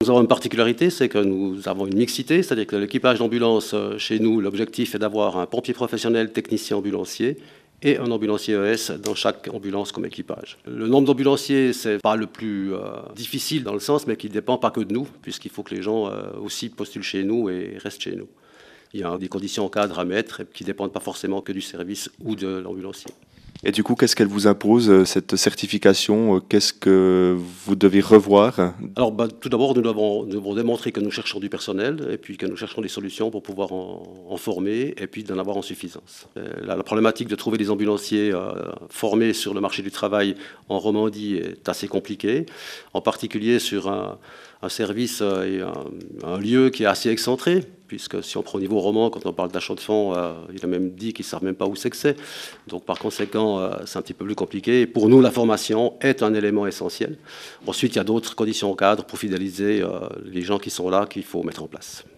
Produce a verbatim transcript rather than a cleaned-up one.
Nous avons une particularité, c'est que nous avons une mixité, c'est-à-dire que l'équipage d'ambulance, chez nous, l'objectif est d'avoir un pompier professionnel, technicien ambulancier et un ambulancier E S dans chaque ambulance comme équipage. Le nombre d'ambulanciers, c'est pas le plus euh, difficile dans le sens, mais qui ne dépend pas que de nous, puisqu'il faut que les gens euh, aussi postulent chez nous et restent chez nous. Il y a des conditions cadres à mettre qui ne dépendent pas forcément que du service ou de l'ambulancier. Et du coup, qu'est-ce qu'elle vous impose, cette certification? Qu'est-ce que vous devez revoir? Alors, bah, tout d'abord, nous devons, nous devons démontrer que nous cherchons du personnel et puis que nous cherchons des solutions pour pouvoir en, en former et puis d'en avoir en suffisance. La, la problématique de trouver des ambulanciers euh, formés sur le marché du travail en Romandie est assez compliquée, en particulier sur un, un service et un, un lieu qui est assez excentré, puisque si on prend au niveau roman, quand on parle d'achat de fonds, euh, il a même dit qu'ils ne savent même pas où c'est que c'est. Donc par conséquent, euh, c'est un petit peu plus compliqué. Et pour nous, la formation est un élément essentiel. Ensuite, il y a d'autres conditions au cadre pour fidéliser euh, les gens qui sont là qu'il faut mettre en place.